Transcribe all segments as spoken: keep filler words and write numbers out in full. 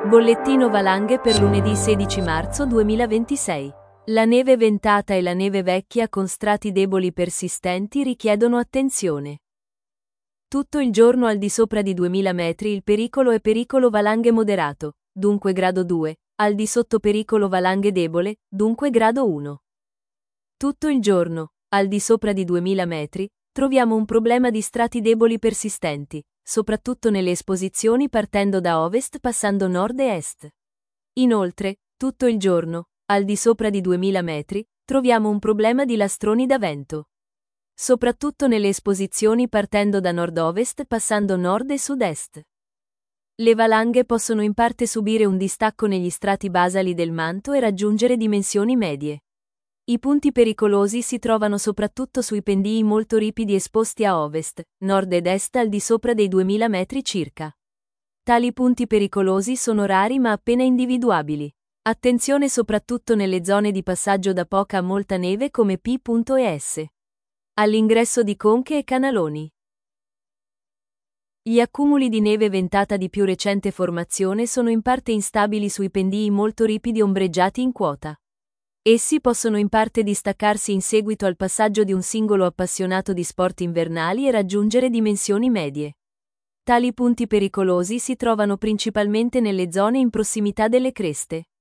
Bollettino valanghe per lunedì sedici marzo duemilaventisei. La neve ventata e la neve vecchia con strati deboli persistenti richiedono attenzione. Tutto il giorno al di sopra di duemila metri il pericolo è pericolo valanghe moderato, dunque grado due, al di sotto pericolo valanghe debole, dunque grado uno. Tutto il giorno, al di sopra di duemila metri, troviamo un problema di strati deboli persistenti, soprattutto nelle esposizioni partendo da ovest passando nord e est. Inoltre, tutto il giorno, al di sopra di duemila metri, troviamo un problema di lastroni da vento. Soprattutto nelle esposizioni partendo da nord-ovest passando nord e sud-est. Le valanghe possono in parte subire un distacco negli strati basali del manto e raggiungere dimensioni medie. I punti pericolosi si trovano soprattutto sui pendii molto ripidi esposti a ovest, nord ed est al di sopra dei duemila metri circa. Tali punti pericolosi sono rari ma appena individuabili. Attenzione soprattutto nelle zone di passaggio da poca a molta neve come P e S. All'ingresso di conche e canaloni. Gli accumuli di neve ventata di più recente formazione sono in parte instabili sui pendii molto ripidi ombreggiati in quota. Essi possono in parte distaccarsi in seguito al passaggio di un singolo appassionato di sport invernali e raggiungere dimensioni medie. Tali punti pericolosi si trovano principalmente nelle zone in prossimità delle creste.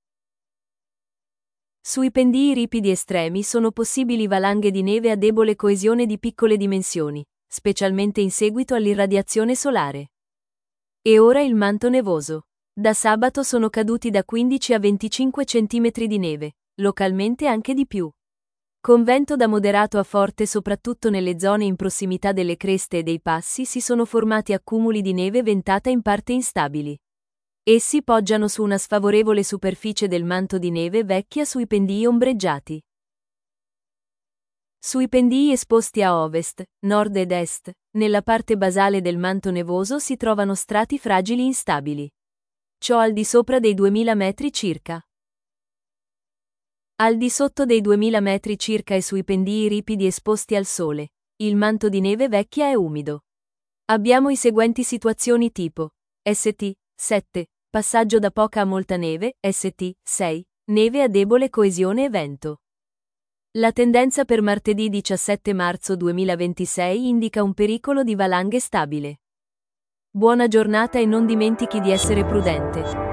Sui pendii ripidi estremi sono possibili valanghe di neve a debole coesione di piccole dimensioni, specialmente in seguito all'irradiazione solare. E ora il manto nevoso. Da sabato sono caduti da quindici a venticinque centimetri di neve, localmente anche di più. Con vento da moderato a forte soprattutto nelle zone in prossimità delle creste e dei passi si sono formati accumuli di neve ventata in parte instabili. Essi poggiano su una sfavorevole superficie del manto di neve vecchia sui pendii ombreggiati. Sui pendii esposti a ovest, nord ed est, nella parte basale del manto nevoso si trovano strati fragili instabili. Ciò al di sopra dei duemila metri circa. Al di sotto dei duemila metri circa e sui pendii ripidi esposti al sole, il manto di neve vecchia è umido. Abbiamo i seguenti situazioni tipo: S T sette, passaggio da poca a molta neve, S T sei, neve a debole coesione e vento. La tendenza per martedì diciassette marzo duemilaventisei indica un pericolo di valanghe stabile. Buona giornata e non dimentichi di essere prudente.